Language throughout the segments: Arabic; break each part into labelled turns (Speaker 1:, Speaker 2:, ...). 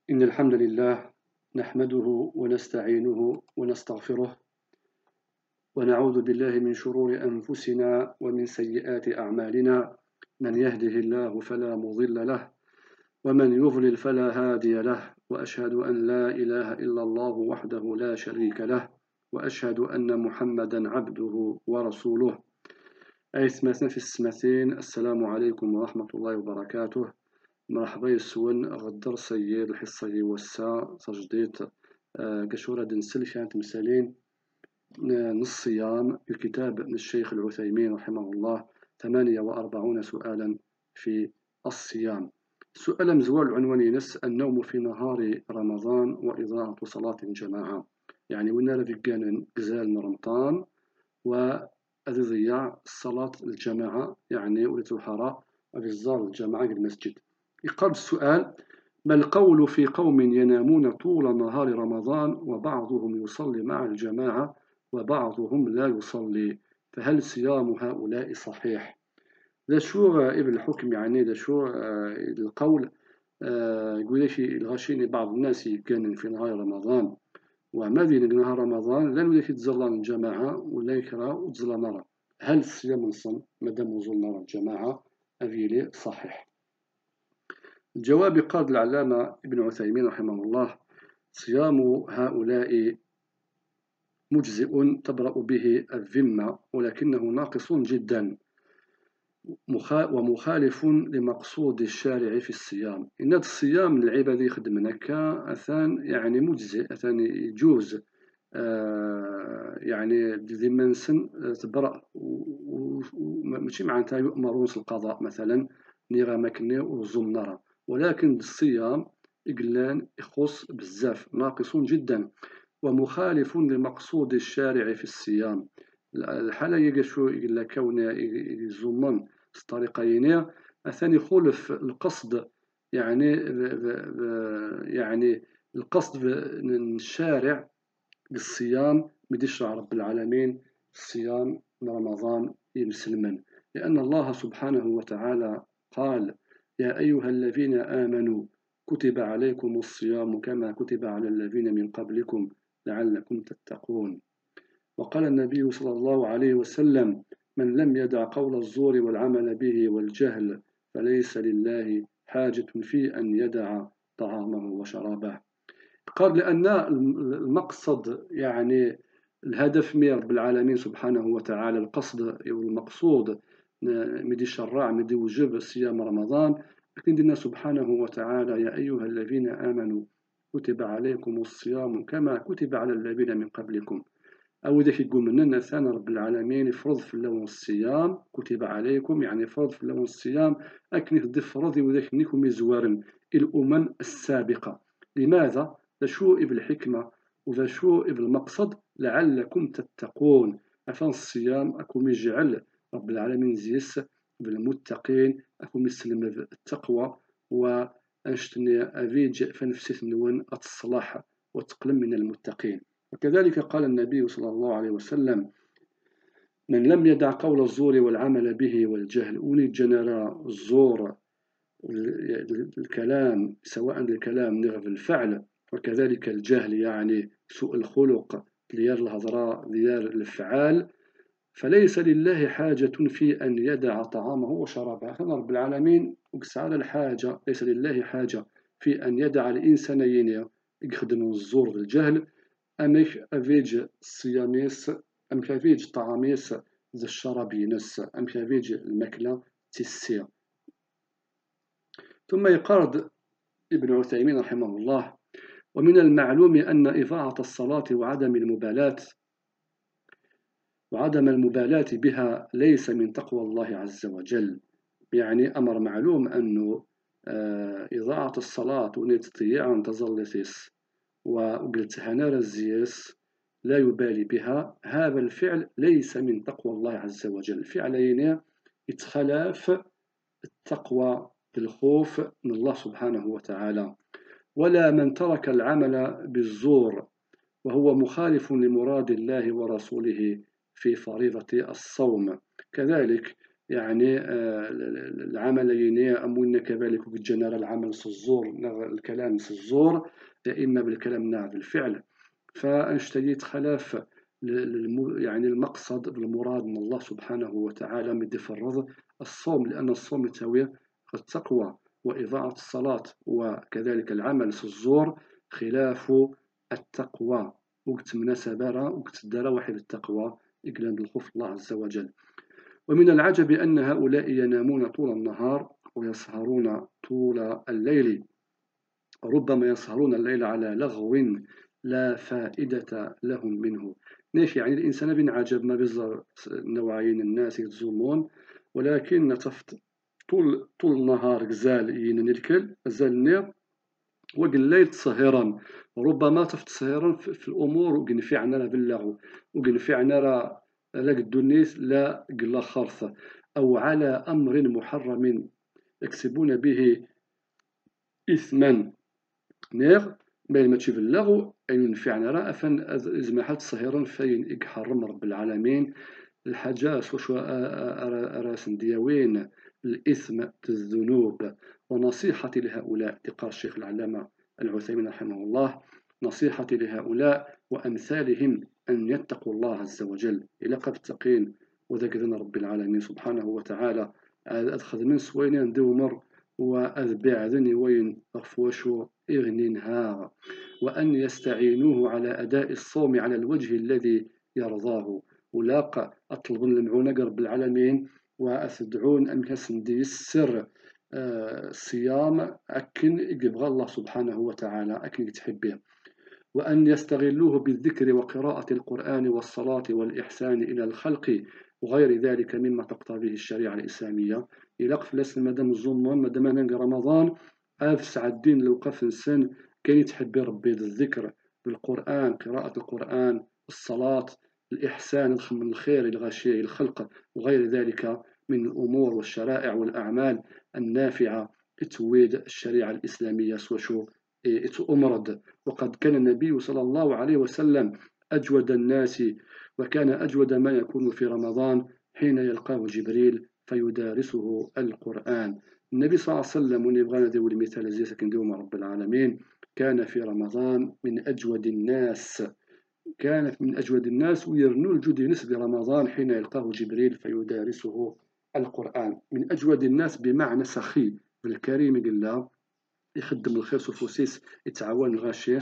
Speaker 1: إن الحمد لله نحمده ونستعينه ونستغفره ونعوذ بالله من شرور أنفسنا ومن سيئات أعمالنا. من يهده الله فلا مضل له ومن يضلل فلا هادي له، وأشهد أن لا إله إلا الله وحده لا شريك له، وأشهد أن محمدا عبده ورسوله. أي سماسنا في السماسين، السلام عليكم ورحمة الله وبركاته. مرحبا يسون غدر سيد الحصة والسا تجديد قشورة دنسل كانت مسالين نص صيام الكتاب من الشيخ العثيمين رحمه الله 48 سؤالا في الصيام. سؤال مزوال عنوان ينس النوم في نهار رمضان وإضاعة صلاة الجماعة. يعني وين في كان قزال رمضان وأذي صلاة الجماعة، يعني ولت الحراء أبزار الجماعة المسجد. يقال السؤال: ما القول في قوم ينامون طول نهار رمضان وبعضهم يصلي مع الجماعة وبعضهم لا يصلي، فهل صيام هؤلاء صحيح؟ ذا شو ابن الحكم، يعني ذا شو القول. يقول شي الغشيني بعض الناس كان في نهار رمضان وما بين نهار رمضان لا يولي يتزلى الجماعة ولا يكره وتزلى نرى، هل الصيام نصم مادام وصل نرى الجماعة؟ أفيلي صحيح. الجواب قال العلامة ابن عثيمين رحمه الله: صيام هؤلاء مجزئ تبرأ به الذمة، ولكنه ناقص جدا ومخالف لمقصود الشارع في الصيام. إن الصيام العبادي خدمناك أثان يعني مجزئ، أثان يجوز يعني ذمة نسن تبرأ وماشي معناتها يؤمرون القضاء مثلا نيغا ماكني وزوم نرى، ولكن الصيام إقلان يخص بزاف ناقص جدا ومخالف لمقصود الشارع في الصيام. الحالة يقشو إلا كون يزومن الطريقين أثاني خلف القصد، يعني يعني القصد من الشارع بالصيام بدشرع رب العالمين الصيام من رمضان يمسلمن، لأن الله سبحانه وتعالى قال: يا أيها الذين آمنوا كتب عليكم الصيام كما كتب على الذين من قبلكم لعلكم تتقون. وقال النبي صلى الله عليه وسلم: من لم يدع قول الزور والعمل به والجهل فليس لله حاجة في أن يدع طعامه وشرابه. قال لأن المقصد يعني الهدف من رب العالمين سبحانه وتعالى، القصد والمقصود مدي الشراع مدي وجب صيام رمضان، لكن دينا سبحانه وتعالى: يا أيها الذين آمنوا كتب عليكم الصيام كما كتب على الذين من قبلكم. أو ذاك يقول مننا ثاني رب العالمين يفرض في اللون الصيام كتب عليكم، يعني فرض في اللون الصيام أكن يضيف فرضي وذاك نيكم يزوارن الأمم السابقة. لماذا؟ ذا بالحكمة وذا بالمقصد لعلكم تتقون. أفان الصيام أكم يجعل رب العالمين زيس بالمتقين، أكم يسلم التقوى وأنشتني أفيج فنفسي نون الصلاح وتقلم من المتقين. وكذلك قال النبي صلى الله عليه وسلم: من لم يدع قول الزور والعمل به والجهل. أولي الجنرى الزور الكلام، سواء الكلام نغف الفعل، وكذلك الجهل يعني سوء الخلق ديال الهضراء ديال الفعال، فليس لله حاجة في أن يدع طعامه وشرابه. رب العالمين وقس على الحاجة، ليس لله حاجة في أن يدع الإنسان يخدم الزور والجهل، أمك أفيج الصياميس، أمك أفيج طعاميس ذا الشرابينس، أمك أفيج المكلة تسير. ثم يقارد ابن عثيمين رحمه الله: ومن المعلوم أن إضاعة الصلاة وعدم المبالاة بها ليس من تقوى الله عز وجل. يعني أمر معلوم أنه إضاعة الصلاة ونتطيع أن تظلسيس وقلت هنار الزياس لا يبالي بها، هذا الفعل ليس من تقوى الله عز وجل. فعلين يتخلاف التقوى بالخوف من الله سبحانه وتعالى. ولا من ترك العمل بالزور وهو مخالف لمراد الله ورسوله في فريضة الصوم. كذلك يعني العملين أمون كذلك بالجنرال العمل سزور الكلام سزور، يا إما بالكلام بالفعل. فأنشتيت خلاف يعني المقصد بالمراد من الله سبحانه وتعالى من فرض الصوم، لأن الصوم يساوي التقوى، وإضاعة الصلاة وكذلك العمل سزور خلاف التقوى. وقت مناسبة وقت الدار واحد التقوى إقلال الخوف الله عز وجل. ومن العجب أن هؤلاء ينامون طول النهار ويسهرون طول الليل، ربما يسهرون الليل على لغو لا فائدة لهم منه. نيف يعني الإنسان بن عجب ما بزر نوعين الناس يتزومون، ولكن تفت طول النهار غزال ينركل غزال النير، وقليل سهرا، ربما تفت سهرا في الأمور وقنفعنا باللغو، وقنفعنا لا قدونيس لا قلا خرث، أو على أمر محرم يكسبون به إثما نيغ ما تشوف اللغو أي ينفعنا راه أفن إزمحت صهيرا فين إكحرم رب العالمين الحاجات وشو أراس دياوين الإثم الذنوب. ونصيحتي لهؤلاء، قال الشيخ العلامة العثيمين رحمه الله، نصيحتي لهؤلاء وأمثالهم أن يتقوا الله عز وجل إلى قد تقين وذكرنا رب العالمين سبحانه وتعالى أدخذ من سوين دومر وأذبع ذني وين أفوشو إغنينها، وأن يستعينوه على أداء الصوم على الوجه الذي يرضاه. ولاق أطلب المعونة رب العالمين وأستدعون أن يسندي السر الصيام أكن يبغى الله سبحانه وتعالى أكن يتحبه، وأن يستغلوه بالذكر وقراءة القرآن والصلاة والإحسان إلى الخلق وغير ذلك مما تقتضيه الشريعة الإسلامية. إلى قفلس مدام الزمان مدام رمضان أفسع الدين لو قف سن كان يتحب ربي الذكر بالقرآن، قراءة القرآن، الصلاة، الإحسان من الخير الغاشية الخلق وغير ذلك من الأمور والشرائع والأعمال النافعة تتويد الشريعة الإسلامية سوشو أمرض. وقد كان النبي صلى الله عليه وسلم أجود الناس، وكان أجود ما يكون في رمضان حين يلقاه جبريل فيدارسه القرآن. النبي صلى الله عليه وسلم ونبغى ندير المثال زي سكن دوما رب العالمين كان في رمضان من أجود الناس، كانت من أجود الناس ويرنو الجود نسب رمضان حين يلقاه جبريل فيدارسه القرآن. من أجود الناس بمعنى سخي بالكريم قال يخدم الخير سوفوسيس، يتعاون الغاشية،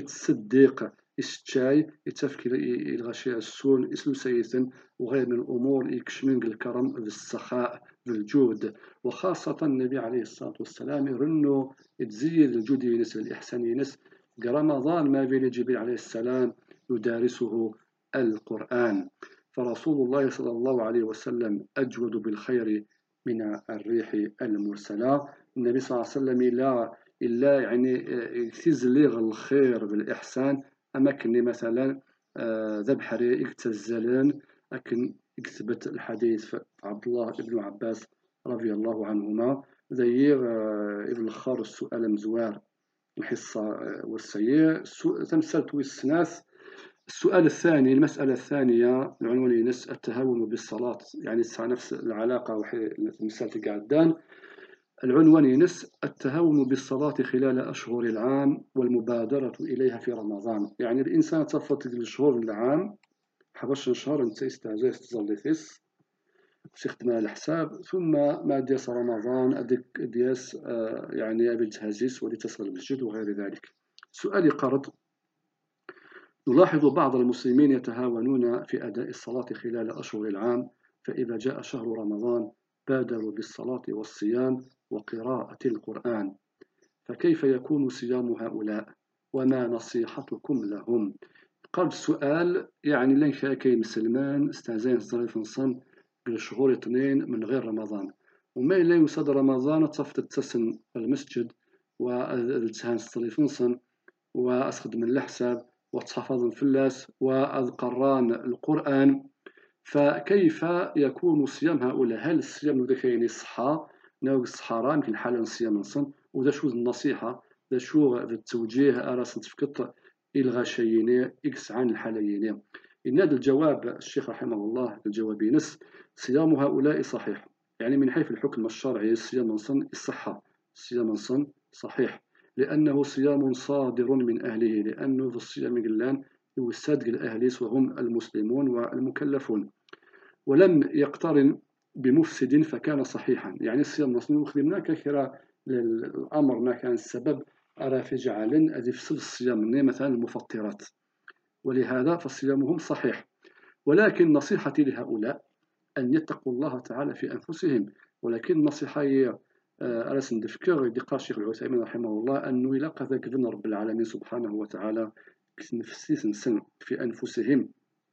Speaker 1: يتصدق، يستشاي، يتفكر الغاشية السون يسلو سيثن وغير من الأمور يكشمين الكرم بالسخاء بالجود. وخاصة النبي عليه الصلاة والسلام يرنو يتزيد الجود ينس الإحسان ينس رمضان ما بين جبريل عليه السلام يدارسه القرآن. فرسول الله صلى الله عليه وسلم أجود بالخير من الريح المرسلة. النبي صلى الله عليه وسلم إلا يعني يتزليغ الخير بالإحسان. أما كني مثلا ذبح ريق تزلان أكن كتبت الحديث عبد الله بن عباس رضي الله عنهما ذيغ ابن الخار السؤال مزوار الحصة والسيء تمثلت والسناس. السؤال الثاني، المسألة الثانية العنوان ينس التهاون بالصلاة، يعني نفس العلاقة وحي مثال قاعدان. العنوان ينس التهاون بالصلاة خلال أشهر العام والمبادرة إليها في رمضان. يعني الإنسان تفضل الشهور العام 11 شهر أنت يستعجل تظل فيس تخدم على الحساب، ثم ما ديس رمضان أديك دياس يعني أبي تهزيس ولي تصل المسجد وغير ذلك. سؤالي قرض، نلاحظ بعض المسلمين يتهاونون في أداء الصلاة خلال أشهر العام، فإذا جاء شهر رمضان بادروا بالصلاة والصيام وقراءة القرآن، فكيف يكون صيام هؤلاء وما نصيحتكم لهم؟ قلب السؤال يعني لين كاين مسلمان استعزين صريف نصن بالشهور اثنين من غير رمضان، وما إلا يوصد رمضان تصفت تسن المسجد والتهان صريف نصن وأسخد من الحساب وتحفظ فلاس وأذقران القرآن. فكيف يكون صيام هؤلاء؟ هل الصيام ذا كاين الصحة ناوي الصحراء يمكن حالا الصيام نصن، وذا شو النصيحة ذا شو التوجيه أراس تفكت الغاشيين إكس عن الحاليين. إن هذا الجواب الشيخ رحمه الله الجواب نس صيام هؤلاء صحيح يعني من حيث الحكم الشرعي الصيام الصحة، الصيام صحيح، لأنه صيام صادر من أهله، لأنه في الصيام قلان يوساد الأهليس وهم المسلمون والمكلفون، ولم يقترن بمفسد فكان صحيحا. يعني الصيام نصنع خدمنا كثيرا الأمر كان السبب أرى في جعل أدي في الصيام مثلا المفطرات، ولهذا فصيامهم صحيح. ولكن نصيحتي لهؤلاء أن يتقوا الله تعالى في أنفسهم. ولكن النصيحة هي أرس ندفكر يدي قال الشيخ العثيمين رحمه الله أنه إلا قذا كذن رب العالمين سبحانه وتعالى نفسي سنسن في أنفسهم،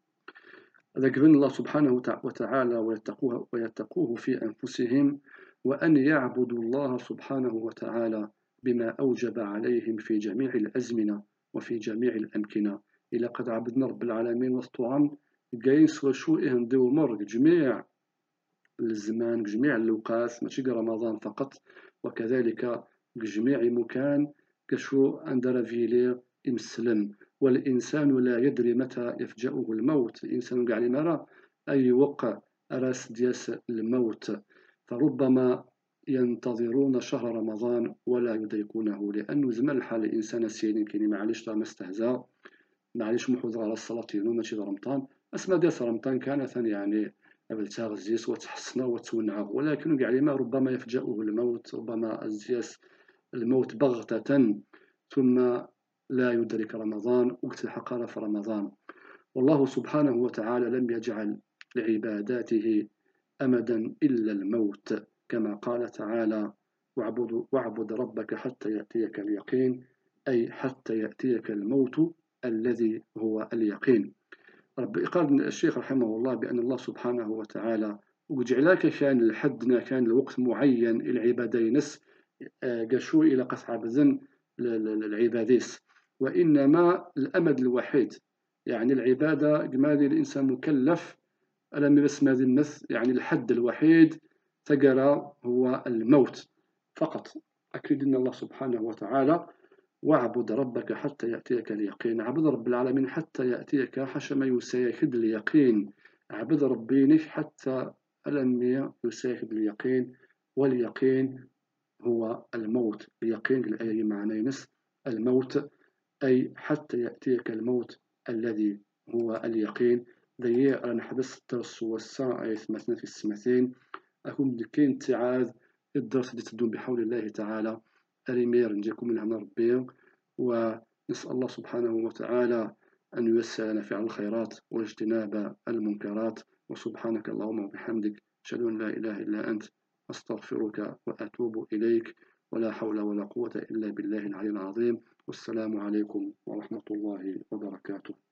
Speaker 1: ذكر الله سبحانه وتعالى ويتقوه في أنفسهم، وأن يعبدوا الله سبحانه وتعالى بما أوجب عليهم في جميع الأزمنة وفي جميع الأمكنة. إلى قد عبدنا رب العالمين وسطعا قايس وشو دو مر جميع الزمان جميع الأوقات ماشي رمضان فقط، وكذلك جميع مكان كشو أندر فيلي إمسلم. والإنسان لا يدري متى يفجأه الموت، الإنسان قاعد نرى أي وقع أراس دياس الموت، فربما ينتظرون شهر رمضان ولا يدركونه، لأنه زمان الحال الإنسان سيرين كيني معلش ما استهزأ، معليش محوذ على الصلاة ماشي رمضان. أسمى ديال رمضان كانت يعني تغزيس وتحسن وتونع، ولكن كاع لما ربما يفجأه الموت، ربما أزياس الموت بغتة ثم لا يدرك رمضان وتلحق في رمضان. والله سبحانه وتعالى لم يجعل لعباداته أمدا إلا الموت، كما قال تعالى: واعبد ربك حتى يأتيك اليقين، أي حتى يأتيك الموت الذي هو اليقين. قال الشيخ رحمه الله بأن الله سبحانه وتعالى وجعلك كان لحدنا كان الوقت معين العبادة ينس قشو إلى قطع بذن العباديس، وإنما الأمد الوحيد يعني العبادة جمال الإنسان مكلف ألم يسمى ذي النث، يعني الحد الوحيد تقرى هو الموت فقط. أكيد أن الله سبحانه وتعالى واعبد ربك حتى يأتيك اليقين، عبد رب العالمين حتى يأتيك حشم يسيخد اليقين، عبد ربينك حتى ألم يسيخد اليقين. واليقين هو الموت، اليقين الآية معنى نس الموت، أي حتى يأتيك الموت الذي هو اليقين. ذي أنا حبس الدرس والساعة أي ثمثنا في السمتين أكون كاين تعاذ الدرس اللي تدوم بحول الله تعالى أريمير نجيكم من هنا ربي، ونسأل الله سبحانه وتعالى أن ييسر لنا فعل الخيرات واجتناب المنكرات. وسبحانك اللهم وبحمدك أشهد أن لا إله إلا أنت أستغفرك وأتوب إليك، ولا حول ولا قوة إلا بالله العلي العظيم. والسلام عليكم ورحمة الله وبركاته.